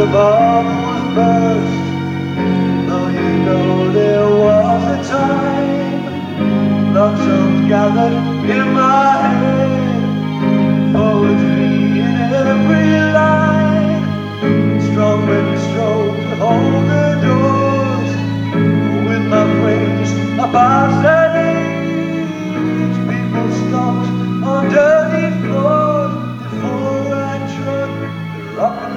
bubbles burst. Though you know there was a time, love songs gathered in my head.